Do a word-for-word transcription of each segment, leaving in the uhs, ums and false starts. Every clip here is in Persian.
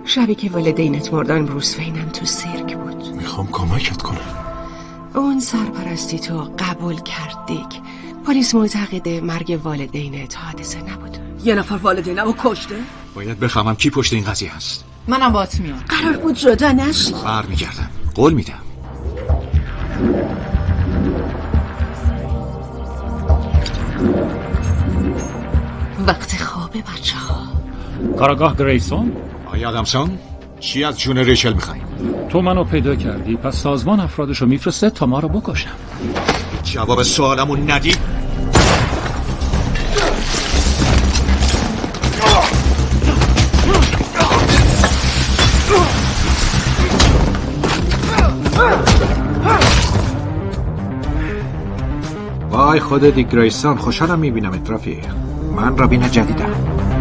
شبی که والدینت مردن بروس وینم تو سیرک بود. میخوام کمکت کنم. اون سرپرستی تو قبول کرد دیگ. پلیس معتقده مرگ والدینت حادثه نبود. یه نفر والدینمو کشته؟ باید بفهمم کی پشت این قضیه هست. منم باهات میام. قرار بود جدا نشی. برمیگردم، قول میدم. وقت خوابه بچه ها. کاراگاه گریسون؟ آقای آدمسون، چی از جون ریچل میخوایی؟ تو منو پیدا کردی، پس سازمان افرادشو میفرسته تا ما رو بکشم. جواب سوالمو ندی؟ وای خود دیک گریسون، خوشحالم میبینم رفیق. من رابین جدیدم.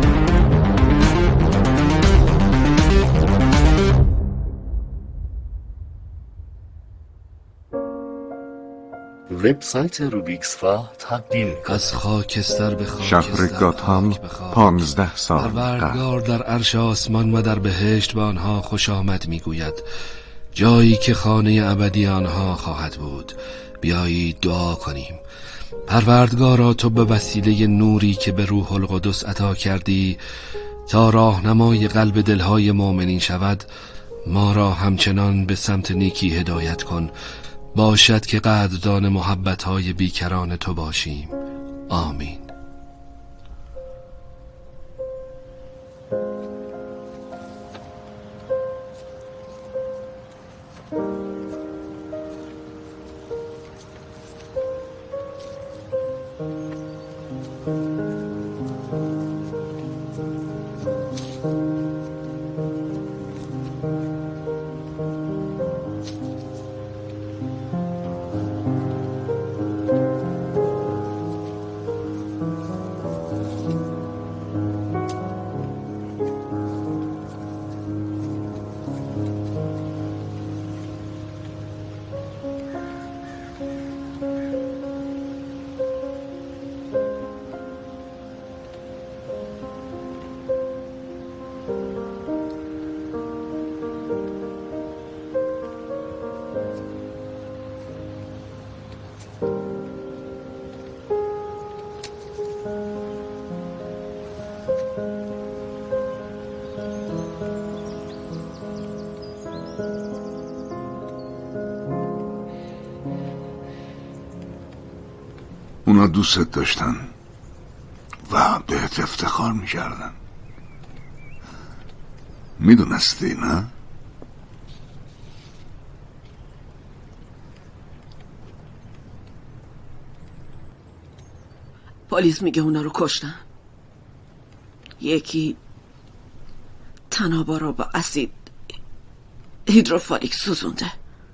وبسایت روبیکسفا تبدیل از خاکستر به خاکستر، شهر گاتهام پانزده سال پروردگار در عرش آسمان و در بهشت به آنها خوش آمد میگوید، جایی که خانه ابدی آنها خواهد بود. بیایید دعا کنیم. پروردگارا، تو به وسیله نوری که به روح القدس عطا کردی تا راهنمای قلب دلهای مؤمنین شود، ما را همچنان به سمت نیکی هدایت کن. باشد که قدردان محبت‌های بیکران تو باشیم. آمین. اونا دوستت داشتن و بهت افتخار میکردن. میدونستی نه؟ پلیس میگه اونا رو کشتن. یکی تنابا رو با اسید هیدروفالیک سوزونده،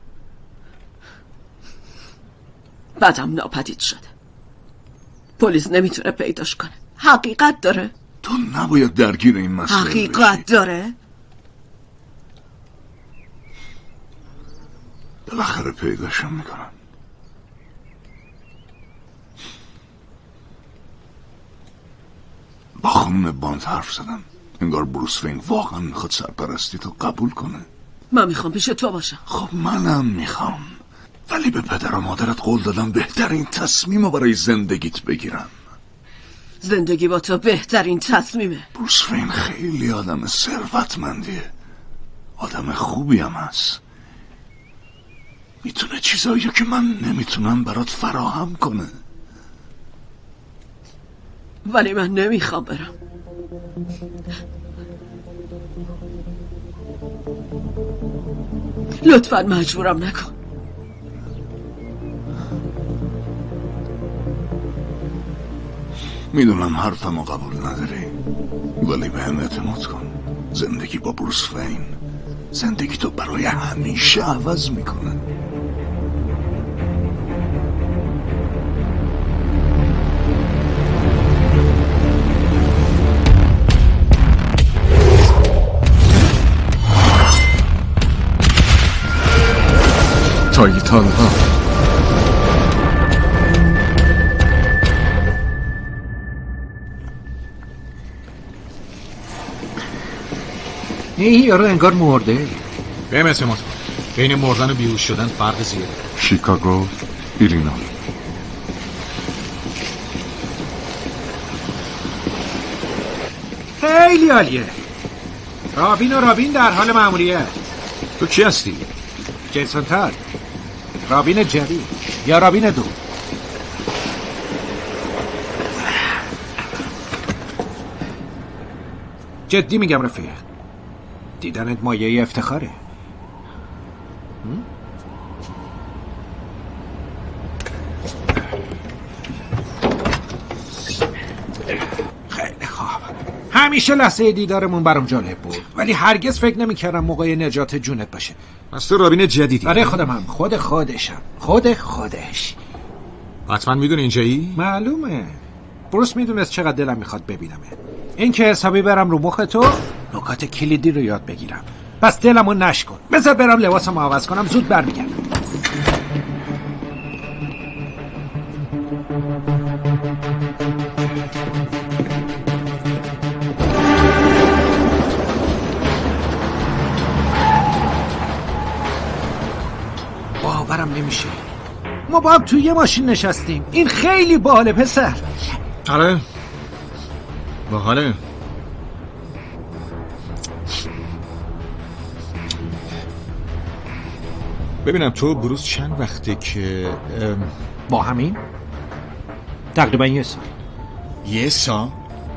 بعدم ناپدید شده. پلیس نمیتونه پیداش کنه. حقیقت داره؟ تو نباید درگیر این مسئله بشی. حقیقت داره؟ بالاخره پیداشم میکنم. با خانم باند حرف زدم. انگار بروس وین واقعا میخواد سرپرستی تو قبول کنه. من میخوام پیش تو باشم. خب منم میخوام، ولی به پدر و مادرت قول دادم بهترین تصمیم رو برای زندگیت بگیرم. زندگی با تو بهترین تصمیمه. بروس وین خیلی آدم ثروتمندیه، آدم خوبی هم هست. میتونه چیزایی که من نمیتونم برات فراهم کنه. ولی من نمیخوام برم. لطفاً مجبورم نکن. میدونم حرفمو قبول نداری، ولی به هم اعتماد کن. زندگی با بروس وین زندگی تو برای همیشه عوض میکنه. تایتان ها این یارو انگار مرده. بهم اعتماد کن. بین مردن و بیهوش شدن فرق زیاده. شیکاگو، ایلینا. خیلی عالیه. رابین و رابین در حال مأموریت. تو کی هستی؟ جیسون تاد. رابین جدید یا رابین دو. جدی میگم رفیق، دیدنت مایه افتخاره. خیلی خوب. همیشه لحظه دیدارمون برام جالب بود، ولی هرگز فکر نمی‌کردم موقع نجات جونت باشه. از تو رابین جدیدی؟ آره خودم هم. خود خودشم. خود خودش. حتما میدونی اینجایی؟ معلومه. بروس میدونست چقدر دلم میخواد ببینمه. این که حسابی برم رو مخ تو، نکات کلیدی رو یاد بگیرم. پس دلمو نشکن. بذار برم لباسمو عوض کنم، زود برمیگردم. باورم نمیشه. ما با هم توی یه ماشین نشستیم. این خیلی باحاله پسر. آره باحاله. ببینم تو بروس چند وقته که ام... با همین؟ تقریبا یه سال. یه سال؟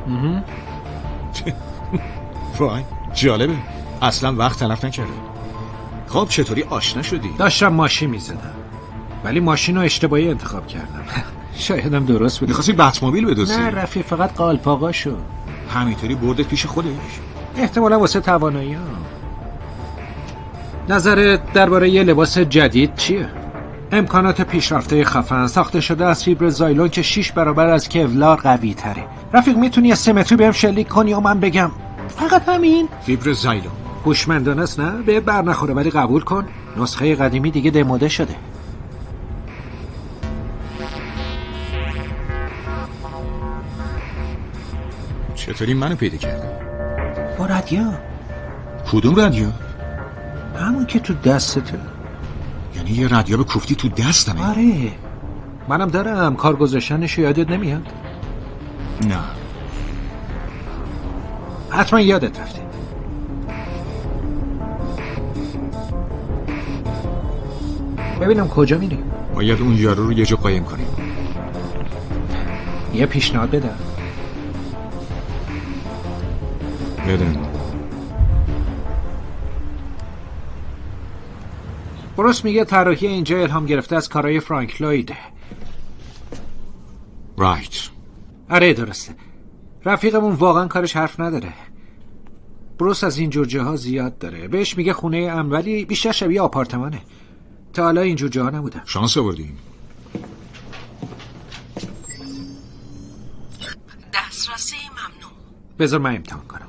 وای جالبه. اصلا وقت تلف نکرده. خب چطوری آشنا شدی؟ داشتم ماشین میزدم، ولی ماشین رو اشتباهی انتخاب کردم. شایدم درست بود. میخواستی بتموبیل بدوسی؟ نه رفیق، فقط قالپاقا شد. همینطوری بردت پیش خودش؟ احتمالا واسه توانایی ها. نظرت درباره یه لباس جدید چیه؟ امکانات پیشرفته خفن، ساخته شده از فیبر زایلون که شیش برابر از کevlar قوی تره. رفیق میتونی یه سه متری بهم شلیک کنی و من بگم فقط همین؟ فیبر زایلون هوشمندانه است نه؟ بهت بر نخوره، ولی قبول کن نسخه قدیمی دیگه دموده شده. چطوری منو پیدا کردی؟ با رادیو. کدوم رادیو؟ همون که تو دستته. یعنی یه رادیو به کوفتی تو دستمه؟ آره منم دارم. کار گذاشتنشو یادت نمیاد؟ نه حتما یادت رفته. ببینم کجا میری؟ باید اون یارو رو یه جا قایم کنیم. یه پیشنهاد بدم. بدن. بروس میگه طراحی اینجا الهام گرفته از کارهای فرانک لویده. رایت. آره درسته. رفیقمون واقعا کارش حرف نداره. بروس از اینجور جاها زیاد داره. بهش میگه خونه امن، ولی بیشتر شبیه آپارتمانه. تا حالا اینجور جاها نبودم. شانس آوردیم. دسترسی ممنوع. بذار من امتحان کنم.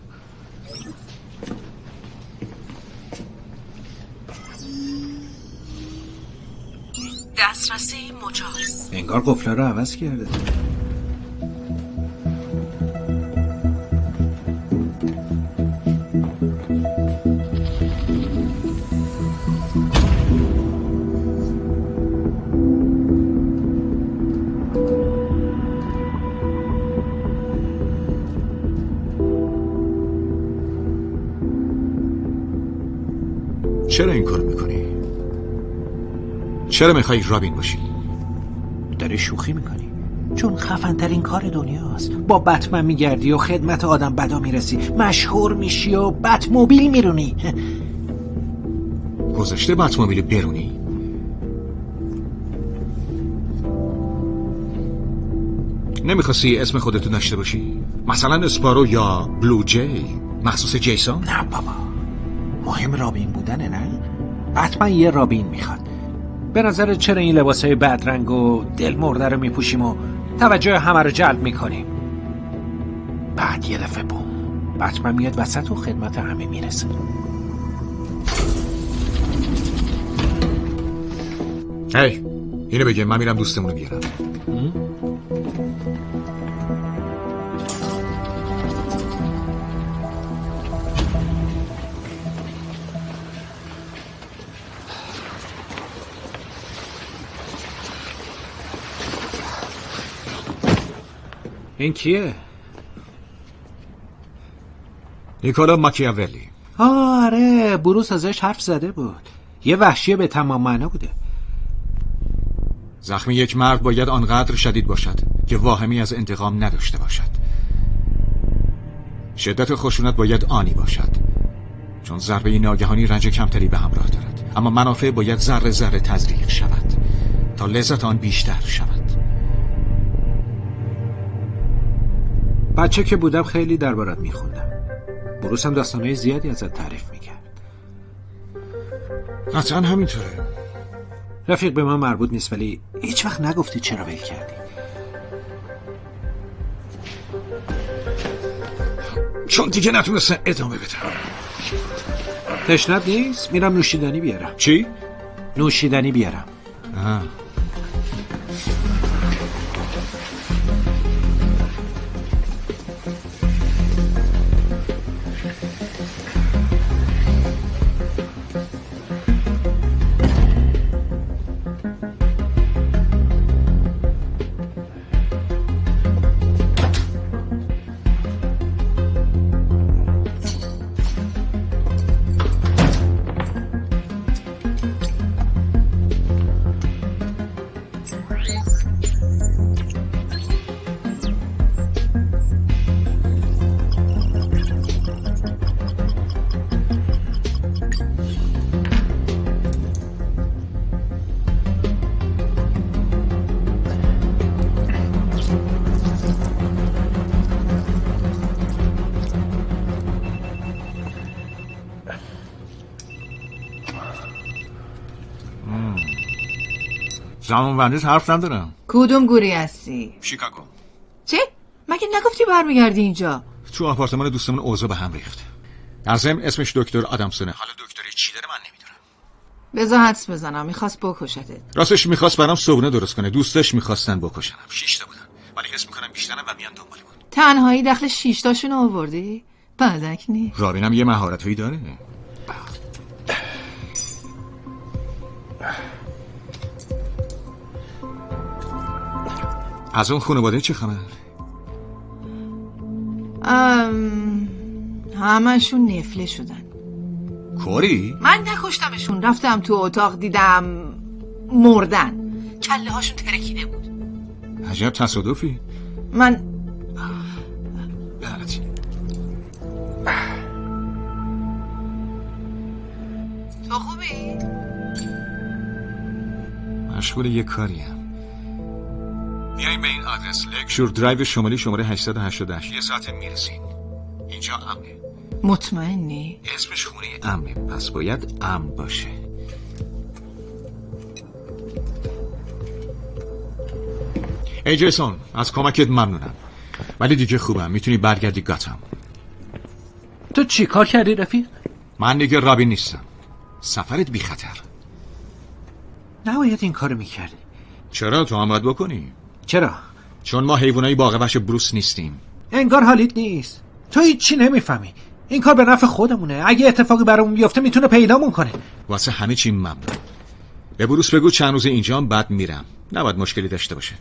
دسترسی مجاز. انگار قفله رو عوض کرده. چرا این کار میکنی؟ چرا میخوای رابین باشی؟ داری شوخی میکنی؟ چون خفن ترین کار دنیاست. با بتمن میگردی و خدمت آدم بدا میرسی، مشهور میشی و بتموبیل میرونی. گذاشته بتموبیل برونی؟ نمیخواستی اسم خودتو داشته باشی؟ مثلا اسپارو یا بلو جی مخصوص جیسون؟ نه بابا، مهم رابین بودنه نه؟ حتما یه رابین میخواد. به نظرت چرا این لباسای بدرنگ و دل مرده رو میپوشیم و توجه همه رو جلب میکنیم؟ بعد یه دفعه بوم بتمن میاد وسط و خدمت همه میرسه. هی hey, اینو بگه من میرم دوستمونو بیارم. این کیه؟ نیکولا ماکیاولی. آره بروس ازش حرف زده بود. یه وحشیه به تمام معنا بوده. زخم یک مرد باید آنقدر شدید باشد که واهمی از انتقام نداشته باشد. شدت خشونت باید آنی باشد، چون ضربه ناگهانی رنج کمتری به همراه دارد، اما منافع باید ذره ذره تزریق شود تا لذت آن بیشتر شود. بچه که بودم خیلی دربارت میخوندم. بروس هم داستانهای زیادی ازت تعریف میکرد. قطعا همینطوره. رفیق به من مربوط نیست، ولی هیچ وقت نگفتی چرا ول کردی. چون دیگه نتونستم ادامه بدم. تشنت نیست؟ میرم نوشیدنی بیارم. چی؟ نوشیدنی بیارم. آها. زمان بندیز حرف ندارم. کدوم گوری هستی؟ شیکاگو. چه؟ مگه نگفتی برمیگردی اینجا؟ تو آپارتمان دوستمون اوضاع به هم ریخت. در ضمن اسمش دکتر آدامسونه. حالا دکتری چی داره من نمیدونم. بذار حدس بزنم میخواست بکشتت. راستش میخواست برام صبحونه درست کنه. دوستش میخواستن بکشنم. شش تا بودن. ولی حس میکنم بیشترن و میان دنبالمون. تنهایی دخل شش تاشون آوردی؟ بدک نی. رابینم یه مهارتایی داره. از اون خانواده چه خبر؟ ام... همشون نفله شدن. کوری؟ من نکشتمشون، رفتم تو اتاق دیدم مردن، کله هاشون ترکیده بود. عجب تصادفی. من لعنتی. تو خوبی؟ مشغول یه کاریم. بیاییم به این آدرس لکشور درایو شمالی شماره هشتصد و هشتاد و هشت. یه ساعت میرسین. اینجا امنه. مطمئنی؟ اسمش خونه امنه، پس باید امن باشه. ای جیسون، از کمکت ممنونم، ولی دیگه خوبم. میتونی برگردی گاتم. تو چی کار کردی رفیق؟ من دیگه رابین نیستم. سفرت بی خطر. نباید این کارو میکردی. چرا؟ تو هم باید بکنی. چرا؟ چون ما حیوانای باغ وحش بروس نیستیم. انگار حالیت نیست. تو هیچی نمیفهمی. این کار به نفع خودمونه. اگه اتفاقی برامون بیفته میتونه پیدامون کنه. واسه همه چی ممنون. به بروس بگو چند روز اینجام، بعد میرم. نباید مشکلی داشته باشه.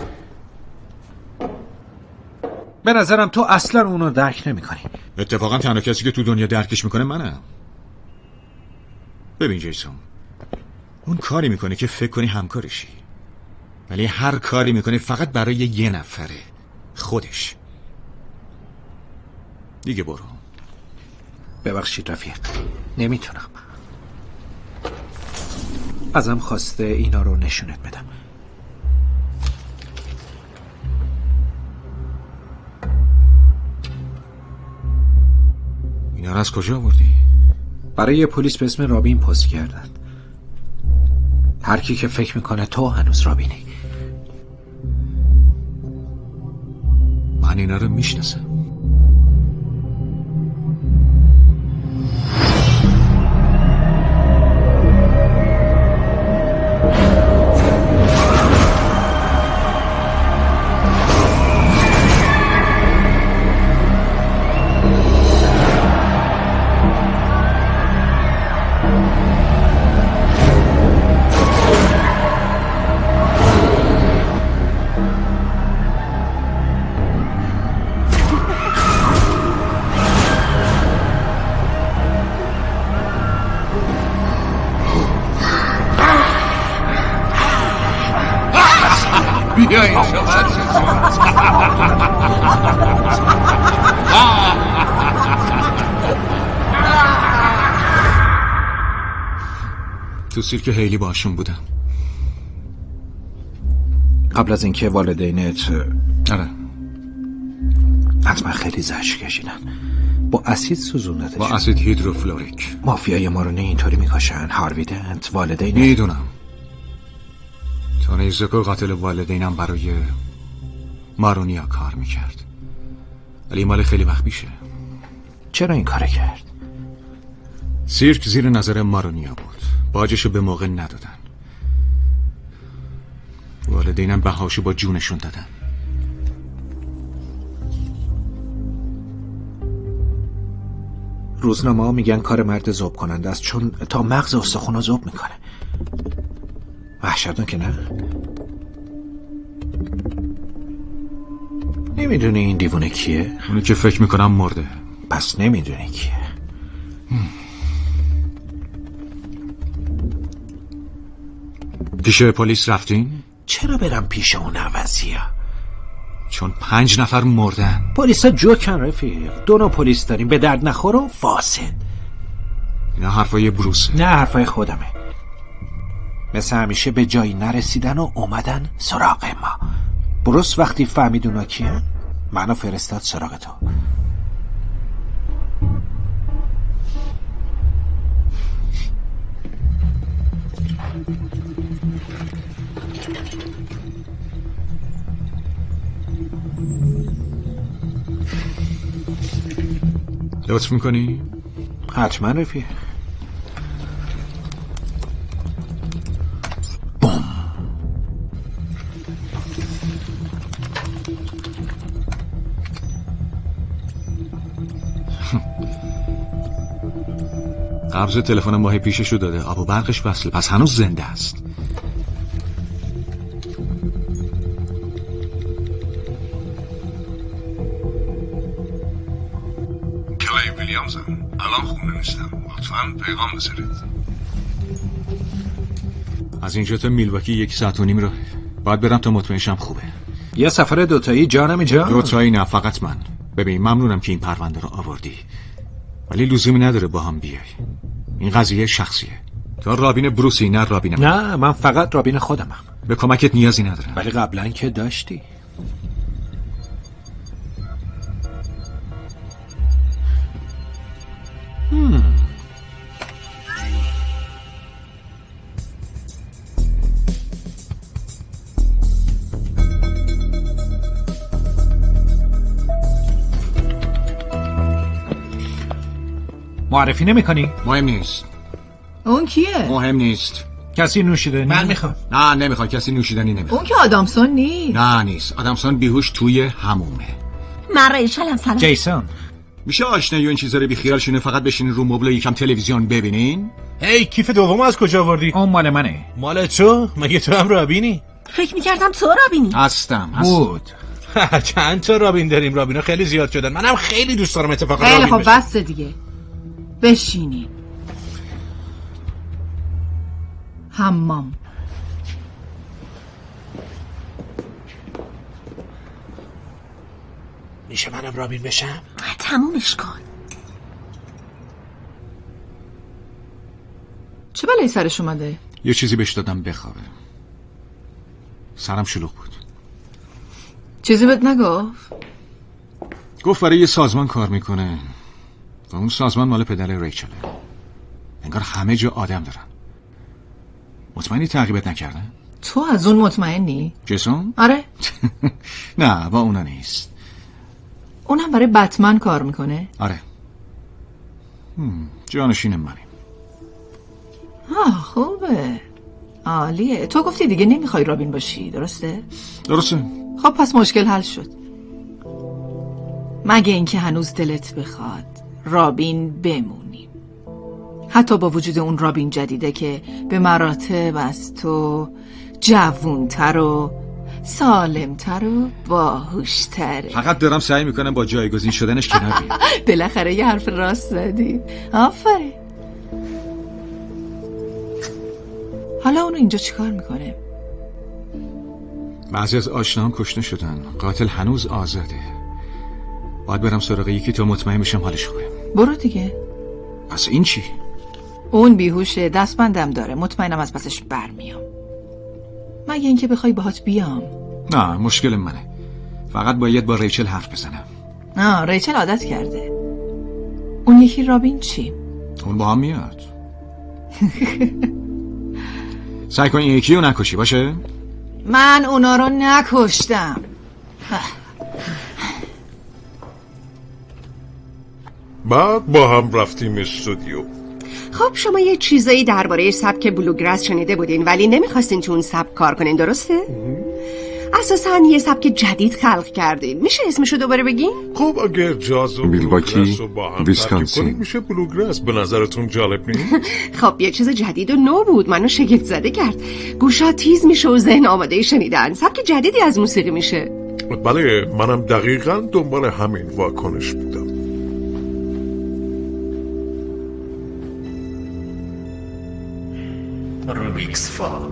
به نظرم تو اصلا اونو درک نمی‌کنی. اتفاقا تنها کسی که تو دنیا درکش میکنه منم. ببین جیسون، اون کاری میکنه که فکر کنی همکارشی، ولی هر کاری میکنه فقط برای یه نفره، خودش. دیگه برو. ببخشید رفیق، نمیتونم. ازم خواسته اینا رو نشونت بدم. اینا رو از کجا آوردی؟ برای یه پلیس به اسم رابین پست کردن. هر کی که فکر میکنه تو هنوز رابینی. من اینا رو میشناسم. تو سیرک هیلی باشون بودم. قبل از اینکه والدینت آره حتما خیلی زجر کشیدن. با اسید سوزوندتش. با اسید هیدروفلوریک. مافیای ما رو نه اینطوری میکشن. هارویدنت والدین میدونم. تونیزکو قاتل والدینم برای مارونیا کار میکرد، ولی مال خیلی وقت پیشه. چرا این کار کرد؟ سیرک زیر نظر مارونیا بود، باجشو به موقع ندادن. والدینم بهاشو با جونشون دادن. روزنامه ها میگن کار مرد ذوب کننده است، چون تا مغز استخونو ذوب میکنه. وحشتناکه نه؟ نمیدونی این دیوونه کیه؟ اونی که فکر میکنم مرده. پس نمیدونی کیه؟ پیش پلیس رفتین؟ چرا برم پیش اون عوضیه؟ چون پنج نفر مردن. پلیس ها جوکن رفیق. دو نوع پلیس داریم، به درد نخور و فاسد. اینا حرفای بروسه. نه حرفای خودمه. مثل همیشه به جایی نرسیدن و اومدن سراغ ما. بروس وقتی فهمید اونا کیه منو فرستاد سراغ تو. لطف میکنی؟ حتما رفیق. بوم. قبض تلفن ماه پیششو داده، آب و برقش وصله، پس هنوز زنده است. کلای ویلیامزم الان خونه نیستم، لطفاً پیغام بذارید. از اینجا تا میلواکی یک ساعت و نیم راه. باید برم تا مطمئنشم خوبه. یه سفر دوتایی جانم جان؟ دوتایی نه، فقط من. ببین ممنونم که این پرونده رو آوردی، ولی لزومی نداره با هم بیای. این قضیه شخصیه. تو رابین بروسی نه رابین من. نه من فقط رابین خودمم. به کمکت نیازی ندارم. ولی قبلا که داشتی. هم. معرفی نمی کنی؟ مهم نیست. اون کیه؟ مهم نیست. کسی نوشیدنی؟ من میخوام. نه نمیخوای. کسی نوشیدنی نمیخواد. اون که آدامسون نیست. نه نیست. آدامسون بیهوش توی همومه. من ریچلم. سلام. جیسون. میشه آشنایی و این چیزا رو بی خیال شونه فقط بشینین رو مبل و یکم تلویزیون ببینین؟ هی کیف دومو از کجا آوردی؟ اون مال منه. مال تو؟ مگه تو هم رابینی؟ فکر میکردم تو رابینی. هستم. بود. چند تا رابین داریم. رابینا خیلی زیاد شدن. منم خیلی دوست دارم اتفاقا خیلی رابین خب بشم. بس دیگه. بشینین. حمام. میشه منم رابین بشم؟ تمومش کن. چه بلایی سرش اومده؟ یه چیزی بهش دادم بخوابه. سرم شلوغ بود. چیزی بهت نگفت؟ گفت برای یه سازمان کار میکنه و اون سازمان مال پدر ریچله. انگار همه جا آدم دارن. مطمئنی تعقیبت نکردن؟ تو از اون مطمئنی؟ جیسون؟ آره. نه با اونا نیست. اونم برای بتمن کار میکنه؟ آره. جانشین منیم. آه خوبه. عالیه. تو گفتی دیگه نمیخوای رابین باشی، درسته؟ درسته. خب پس مشکل حل شد. مگه اینکه هنوز دلت بخواد رابین بمونیم، حتی با وجود اون رابین جدیده که به مراتب از تو جوونتر و سالمتر و باهوشتره. فقط دارم سعی میکنم با جایگزین شدنش کنار بیام. بالاخره یه حرف راست زدی. آفرین. حالا اونو اینجا چیکار میکنه؟ بعضی از آشناهام کشته شدن. قاتل هنوز آزاده. باید برم سراغ یکی تا مطمئن بشم حالش خوبه. برو دیگه. پس این چی؟ اون بیهوشه، دستبندم داره، مطمئنم از پسش برمیام. مگه اینکه بخوای باهات بیام. نه مشکل منه. فقط باید با ریچل حرف بزنم. نه ریچل عادت کرده. اون یکی رابین چی؟ اون با هم میاد. سعی کن این یکی رو نکشی باشه؟ من اونا رو نکشتم. بعد با هم رفتیم استودیو. خب شما یه چیزایی درباره سبک بلوگراس شنیده بودین ولی نمیخواستین تو اون سبک کار کنین، درسته؟ اساساً یه سبک جدید خلق کردین. میشه اسمشو دوباره بگین؟ خب اگر جاز و بلوگراس رو با هم ترکیب کنیم میشه بلوگراس. به نظرتون جالب نیست؟ خب یه چیز جدید و نو بود، منو شگفت زده کرد. گوشا تیز میشه و ذهن آماده شنیدن. سبک جدیدی از موسیقی میشه. بله منم دقیقاً دنبال همین واکنش بودم. روبیکس فا.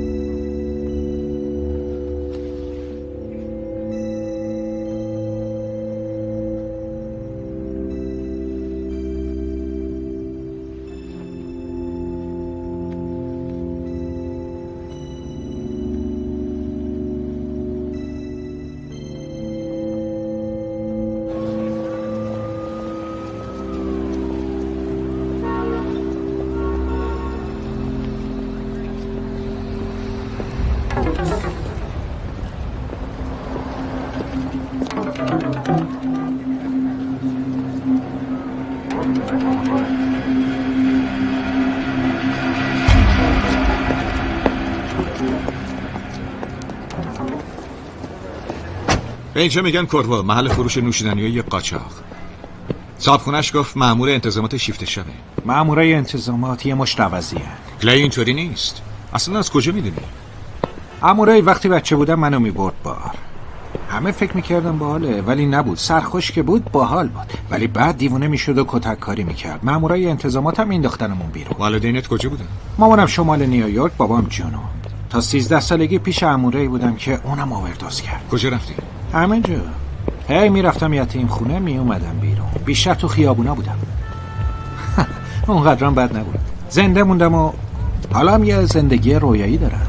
به اینجا میگن کوروا، محل فروش نوشیدنی های قاچاق. صاحبخونه‌اش گفت مأمور انتظامات شیفت شبه. مأمورای انتظامات یه مشت عوضیه. کلی اینطوری نیست. اصلا از کجا میدونی؟ مأمورای وقتی بچه بودم منو میبرد بار. همه فکر میکردم باحاله ولی نبود. سرخوش که بود باحال بود ولی بعد دیوونه میشد و کتک کاری میکرد. مأمورای انتظامات هم اینداختنمون بیرون. والدینت کجا بودن؟ مامانم شمال نیویورک، بابام جنوب. تا سیزده سالگی پیش عمورایی بودم که اونم اووردوز کرد. کجا رفتی؟ همه جا. هی میرفتم یتیم خونه میومدم بیرون. بیشتر تو خیابونا بودم. اونقدرام بد نبود. زنده موندم و حالا هم یه زندگی رویایی دارم.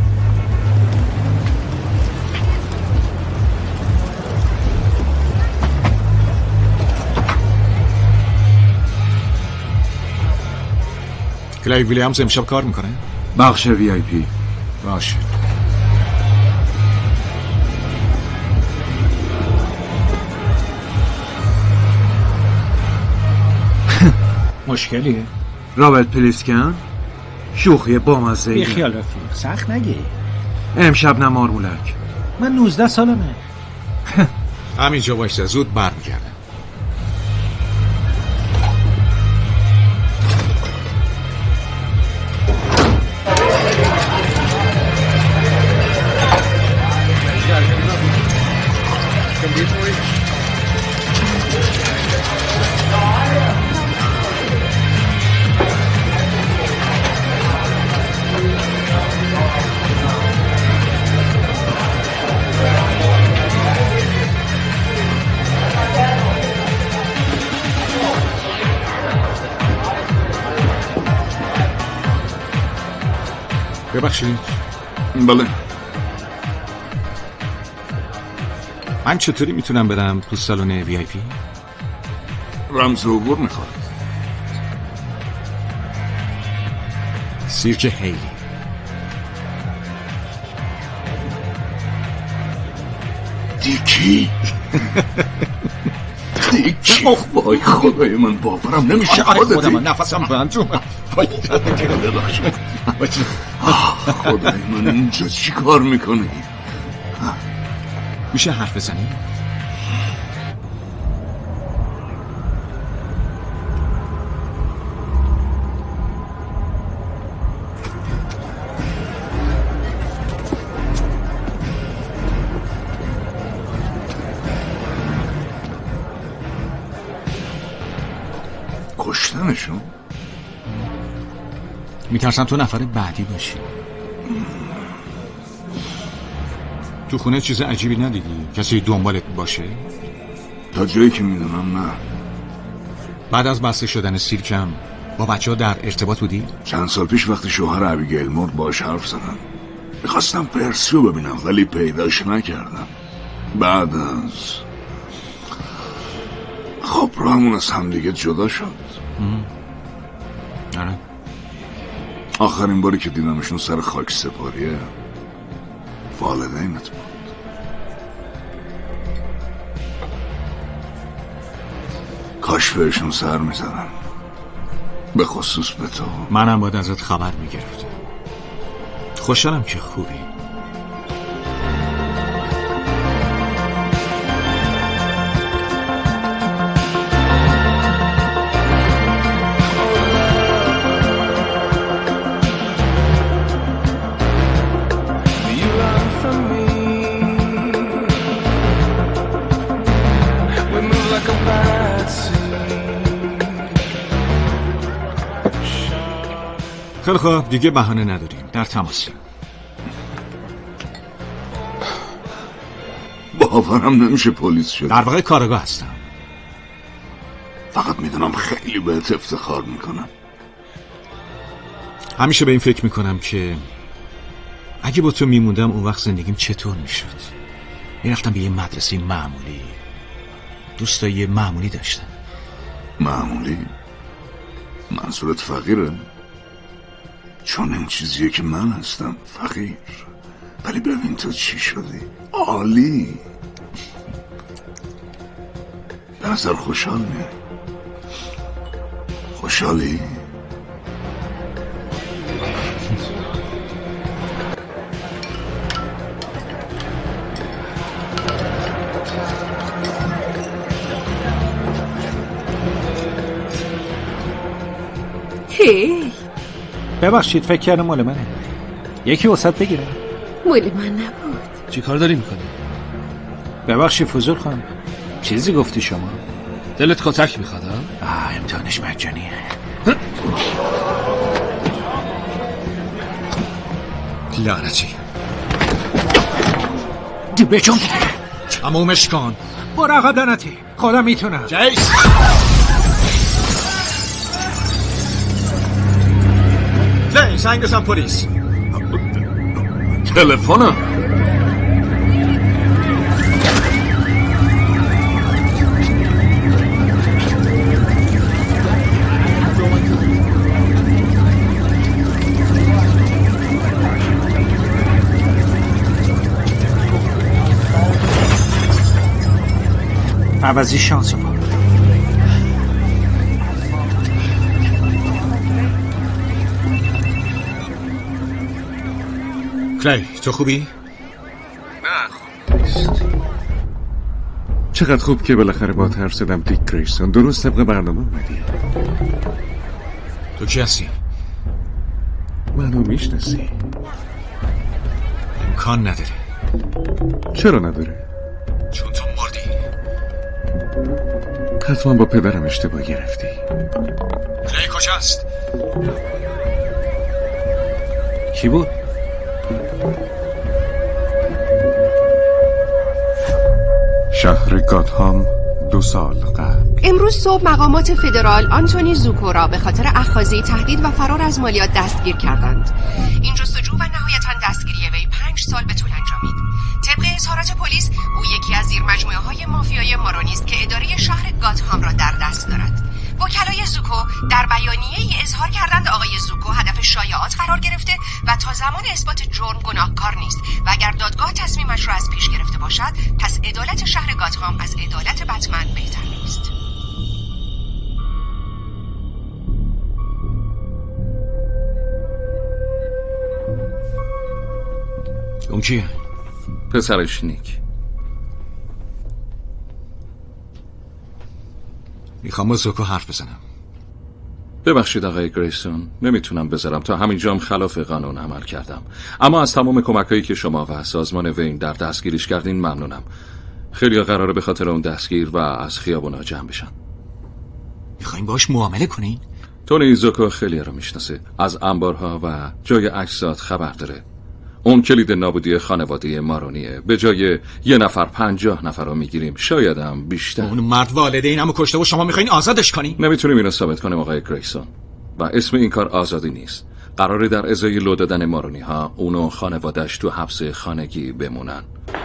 کلی ویلیامز امشب کار میکنه؟ بخش وی آی پی. باشه. مشکلیه؟ رابرت پلیسکن؟ شوخی بامزه. بی خیال رفیق، سخت نگی. امشب نمار مولک. من نوزده سالمه. همینجا بایسته، زود برمیگردم. ببخشید. بله. من چطوری میتونم برم تو سالن وی آی پی؟ رمز عبور میخواد. سیرک هیلی. دیکی. دیکی. وای خدای من باورم نمیشه. خودم من نفسم بند اومد. خدای من اینجا چی کار میکنی؟ میشه حرف بزنی؟ کشتنشون؟ میترسم تو نفر بعدی باشی. تو خونه چیز عجیبی ندیدی؟ کسی دنبالت باشه؟ تا جایی که میدونم نه. بعد از بسته شدن سیرکم با بچه ها در ارتباط بودی؟ چند سال پیش وقتی شوهر ابیگیل مرد باهاش حرف زدم. میخواستم پرسی رو ببینم ولی پیداش نکردم. بعد از خب راهمون از هم دیگه جدا شد. آره. آخرین باری که دیدمشون سر خاک سپاریه والدینت بود. کاش بهشون سر میزدم، به خصوص به تو. منم باید ازت خبر میگرفتم. خوشحالم که خوبی. خیلی خوب، دیگه بهانه نداریم، در تماسیم. باورم نمیشه پلیس شد. در واقع کارگاه هستم. فقط میدونم خیلی بهت افتخار میکنم. همیشه به این فکر میکنم که اگه با تو میموندم اون وقت زندگیم چطور میشد. میرفتم به یه مدرسه معمولی، دوستای معمولی داشتم. معمولی؟ منظورت فقیره؟ چون این چیزیه که من هستم، فقیر. ولی ببین تو چی شدی. عالی. به نظر خوشحال میه. خوشحالی؟ هی ببخشید، فکر کردم مال منه. یکی وسط بگیره. مال من نبود. چی کار داری میکنی؟ ببخشید فضول خانم، چیزی گفتی شما؟ دلت کتک میخواد ها؟ آه، امتحانش مجانیه. لعنتی. دیبه چون که تمومش کن. برو عقب لعنتی، خودم میتونم. جیس نه، زنگ بزن پلیس. تلفنم. عوضی شانس رو پا. کلی، تو خوبی؟ نه خوب نیست. چقدر خوب که بالاخره با حرف زدم دیک گریسون. درست طبق برنامه اومدی. تو کی هستی؟ منو میشناسی؟ امکان نداره. چرا نداره؟ چون تو مردی. حتما با پدرم اشتباه گرفتی. کلی کجاست؟ کی بود؟ شهر گاتهام دو سال قبل. امروز صبح مقامات فدرال آنتونی زوکو را به خاطر اخاذی تهدید و فرار از مالیات دستگیر کردند. این جستجو و نهایتاً دستگیری وی پنج سال به طول انجامید. طبق اظهارات پلیس او یکی از زیر مجموعه های مافیای مارونی است که اداره شهر گاتهام را در دست دارد. وکلای زوکو در بیانیه‌ای اظهار کردند آقای زوکو هدف شایعات قرار گرفته و تا زمان اثبات جرم گناهکار نیست و اگر دادگاه تصمیمش را از پیش گرفته باشد پس عدالت شهر گاتهام از عدالت بتمن بهتر نیست. اون کیه؟ پسرش نیک. میخوام با زوکو حرف بزنم. ببخشید آقای گریسون، نمیتونم بذارم. تا همینجام خلاف قانون عمل کردم، اما از تمام کمکایی که شما و سازمان وین در دستگیریش کردین ممنونم. خیلی قراره به خاطر اون دستگیر و از خیابونا جمع بشن. میخوایم باش معامله کنین؟ تونی زوکو خیلی رو میشناسه، از انبارها و جای اجساد خبر داره. اون کلید نابودی خانواده مارونیه. به جای یه نفر پنجاه نفر رو میگیریم، شایدم بیشتر. اون مرد والدینمو کشته و شما میخواین آزادش کنی؟ نمیتونیم اینو ثابت کنیم آقای گریسون، و اسم این کار آزادی نیست. قراره در ازای لو دادن مارونی ها اونو خانواده‌اش تو حبس خانگی بمونن.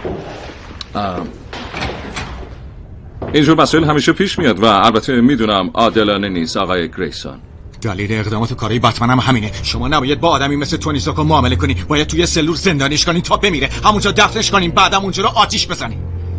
اینجور مسائل همیشه پیش میاد و البته میدونم عادلانه نیست آقای گریسون. دلیل اقدامات و کاری بتمن هم همینه. شما نباید با آدمی مثل تونی زاکو معامله کنی، باید توی سلول زندانیش کنین تا بمیره، همونجا دفنش کنین، بعدم اونجا رو آتیش بزنین.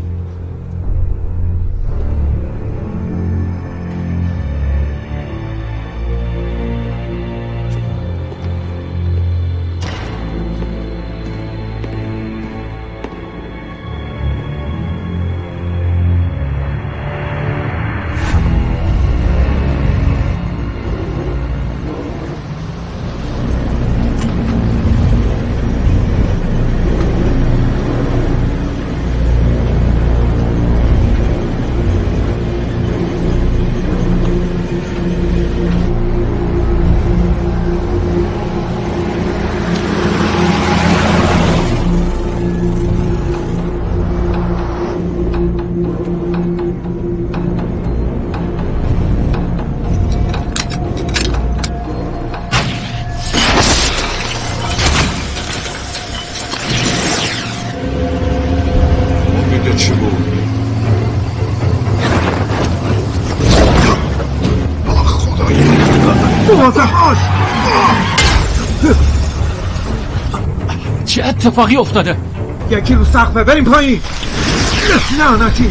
چه اتفاقی افتاده؟ یکی رو سقفه، بریم پایین. لعنتی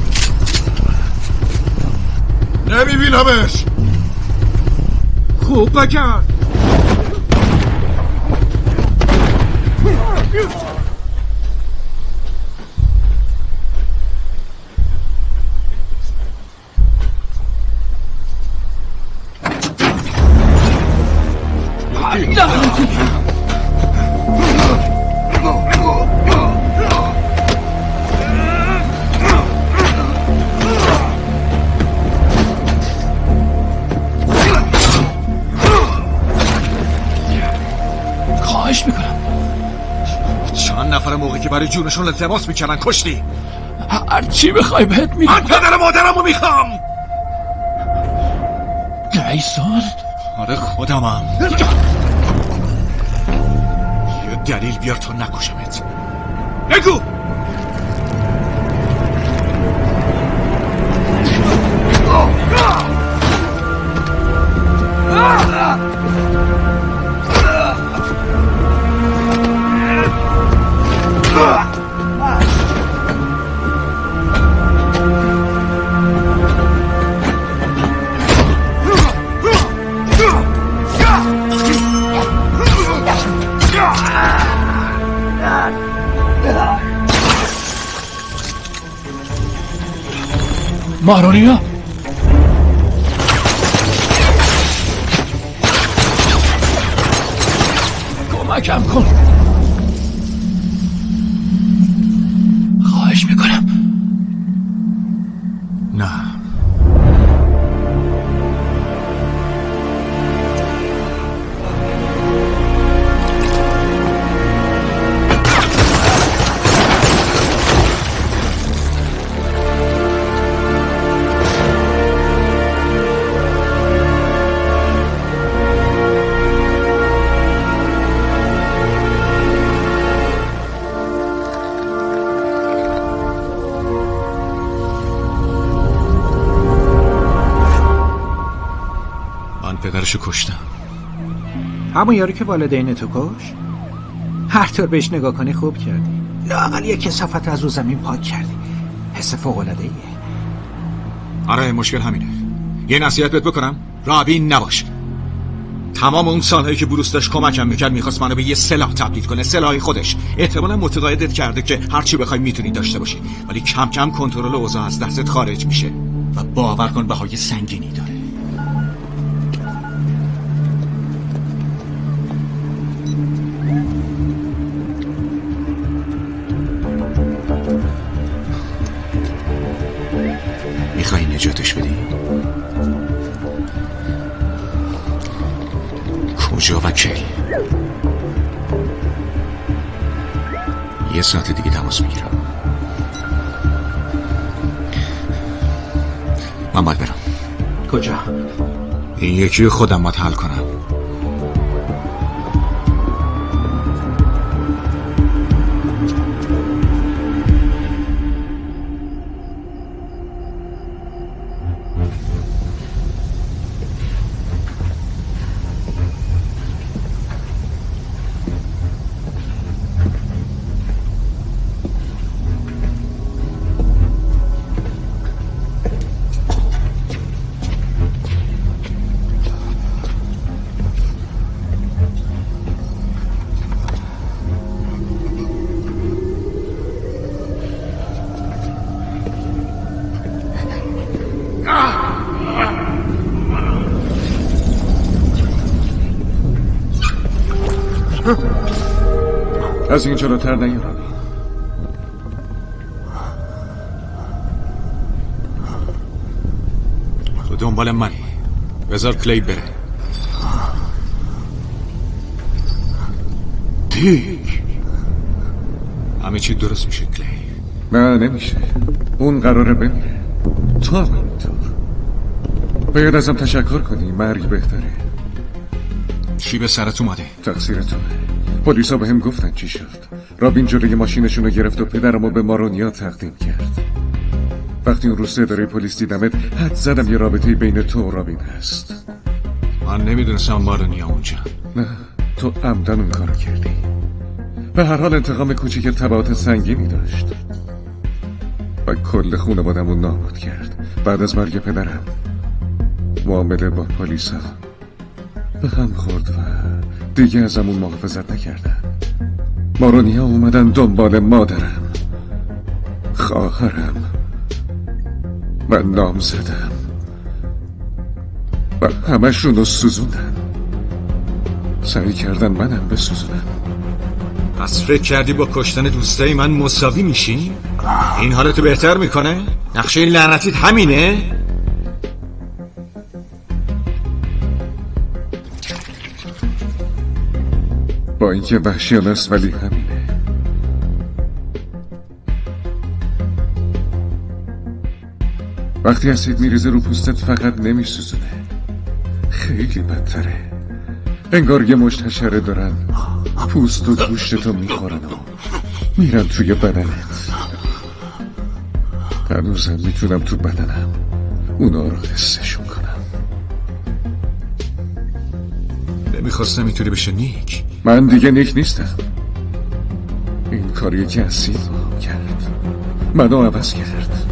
نمیبینمش. خوب بکرد. خواهش میکنم. چند نفر موقعی که برای جونشون التماس میکنن کشتی؟ هر چی بخوای بهت میدم. من پدر مادرمو میخوام. گریسون؟ آره خودمم. یه دلیل بیار تا نکشمت. بگو. مارونیا کمکم کن. خواهش میکنم. نه پدرشو کشتم. همون یاری که والدین تو کش؟ هر طور بهش نگاه کنی خوب کردی. لااقل یک کثافت از رو زمین پاک کردی. حس فوق‌العاده‌ایه. آره مشکل همینه. یه نصیحت بهت بکنم، رابین نباش. تمام اون سالهایی که بروس داشت کمکم میکرد میخواست منو به یه سلاح تبدیل کنه، سلاح خودش. احتمالاً متقاعدت کرده که هر چی بخوای میتونی داشته باشی، ولی کم کم کنترل اوضاع از دستت خارج میشه و باور کن بهای سنگینی داره. میخوای نجاتش بدی؟ کجا و کی؟ یه ساعت دیگه تماس میگیرم. من باید برم. کجا؟ این یکی خودم باید حل کنم. از این جلوتر نیا رابین. تو دنبال منی. بذار کلی بره. دیک همه چی درست میشه کلی. نه نمیشه. اون قراره بمیره. تو هم اینطور. باید ازم تشکر کنی. مرگ بهتره. چی به سرت اومده؟ تقصیر توه. پلیسا به هم گفتن چی شد. رابین جلوی ماشینشون رو گرفت و پدرمو به مارونیا تقدیم کرد. وقتی اون روز اداره پلیس دیدمت حد زدم یه رابطه بین تو و رابین هست. من نمیدونستم مارونیا اونجا. نه تو عمدن اون کارو کردی. به هر حال انتقام کوچیک تبعات سنگینی داشت و کل خانواده‌مو نابود کرد. بعد از مرگ پدرم معامله با پلیسا به هم خورد و دیگه ازمون محافظت نکردن. مارونیا اومدن دنبال مادرم، خواهرم و نام زدم و همشون رو سوزوندن. سعی کردن منم بسوزونم. پس فکر کردی با کشتن دوستای من مساوی میشی؟ این حالتو بهتر میکنه؟ نقشه این لعنتیت همینه؟ با اینکه وحشیانه است ولی همینه. وقتی اسید میریزه رو پوستت فقط نمیسوزونه، خیلی بدتره. انگار یه مشت حشره دارن پوست و گوشتتو میخورن و میرن توی بدنت. هنوزم میتونم تو بدنم اونا رو حسشون کنم. نمیخواستم اینطوری بشه نیک. من دیگه نیک نیستم. این کاریه که اسید کرد منو عوض کرد.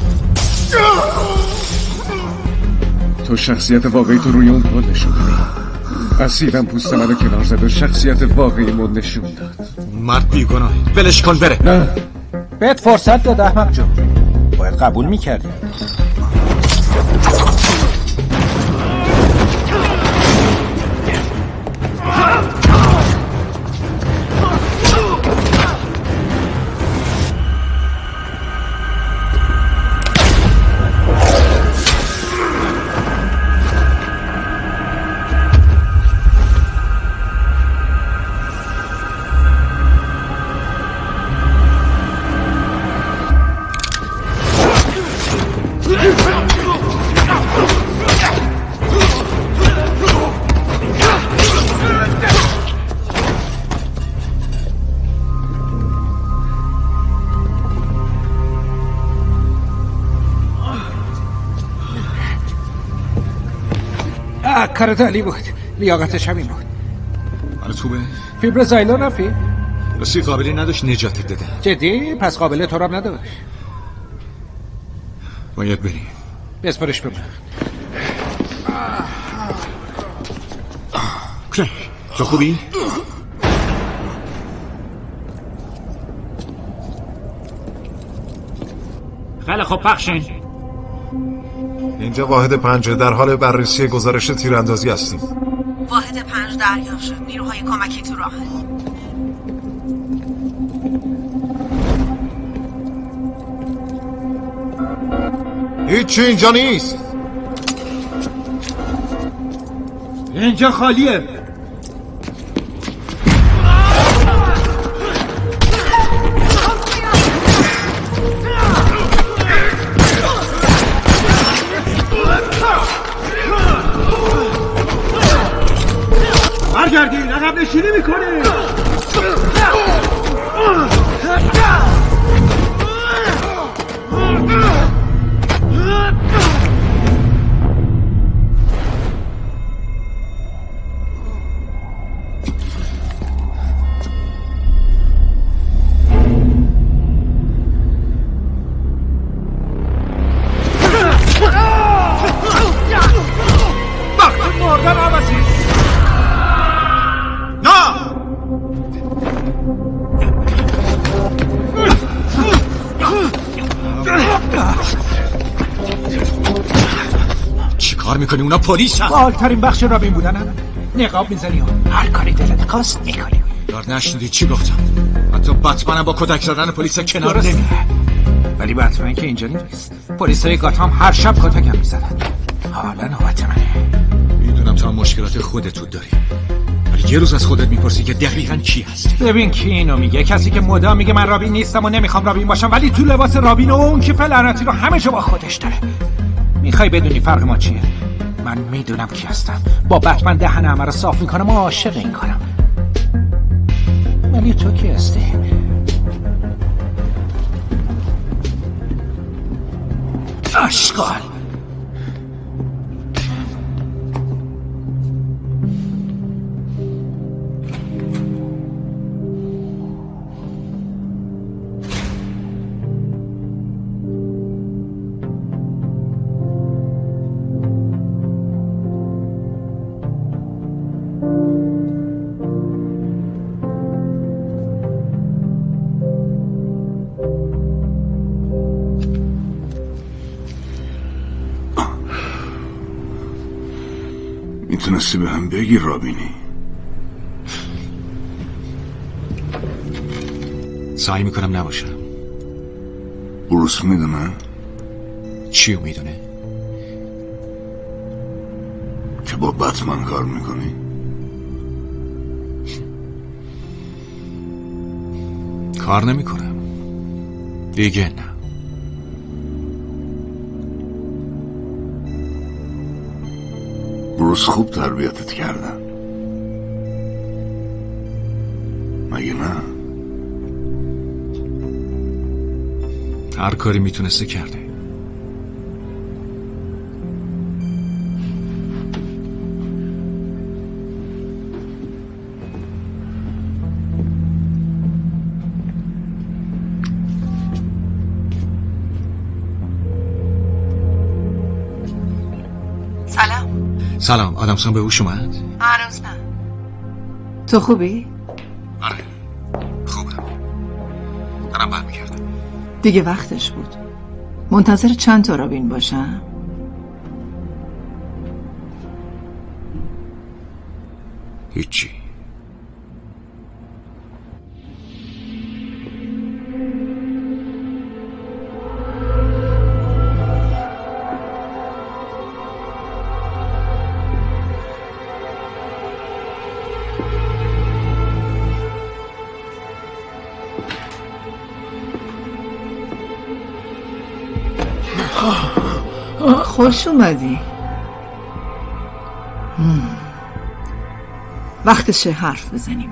تو شخصیت واقعی تو روی اون پل نشون دادی. اسیدم پوست منو کنار زد و شخصیت واقعی من نشون داد. مرد بیگناه، ولش کن بره. نه بهت فرصت داد احمق جون، باید قبول میکردی. کارت عالی بود، لیاقتش همین بود. حالا خوبه؟ فیبر زایلو رفی؟ راستی قابلی نداشت نجاتت دادن. جدی؟ پس قابل تو رب نداشت. باید بریم. بسپارش به من. کلی تو خوبی؟ خیلی خب پخشین. اینجا واحد پنج در حال بررسی گزارش تیراندازی هستیم. واحد پنج دریافت شد. نیروهای کمکی تو راه. هیچی اینجا نیست. اینجا خالیه. چی کار میکنی؟ اونا پلیس هم بالترین بخش رابین بودنم. نقاب میزنی و هر کاری دلت خواست میکنی. دار نشنیدی چی گفتم؟ حتی بتمنم با کتک زدن پلیس کنار نمیره. ولی بتمن که اینجا نیست. پلیسای گاتام هر شب کتکم میزدن. حالا نوبت منه. میدونم تو هم مشکلات خودتو داری، ولی یه روز از خودت میپرسی که دقیقاً کی هستی. ببین کی اینو میگه؟ کسی که مدام میگه من رابین نیستم و نمیخوام رابین باشم، ولی تو لباس رابین و اون کیف لعنتی رو همه جا با خودش داره. میخوای بدونی فرق ما چیه؟ من میدونم کی هستم. با بتمن دهن همه رو صاف میکنم و عاشق این کارم. ولی تو کی هستی؟ اشغال. میتونستی به هم بگی رابینی؟ سعی میکنم نباشم. بروس میدونه؟ چیو میدونه؟ که با بتمن کار میکنی؟ کار نمیکنم دیگه. نه بروس خوب تربیتت کردن مگه نه؟ هر کاری میتونسته کرده. سلام. سلام. آدمسون به هوش اومد؟ هنوز نه. تو خوبی؟ آره خوبم. دارم برمیگردم. دیگه وقتش بود. منتظر چند تا رابین باشم؟ هیچی. خوش اومدی. وقتشه حرف بزنیم.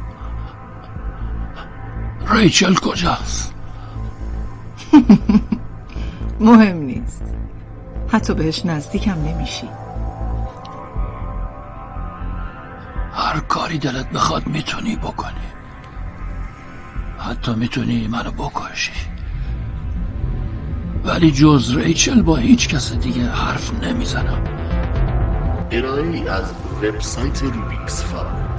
ریچل کجاست؟ مهم نیست. حتی بهش نزدیکم نمیشی. هر کاری دلت بخواد میتونی بکنی. حتی میتونی منو بکشی. ولی جز ریچل با هیچ کس دیگه حرف نمیزنم. ارائه از وبسایت روبیکس فا.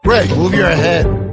Greg, move your head.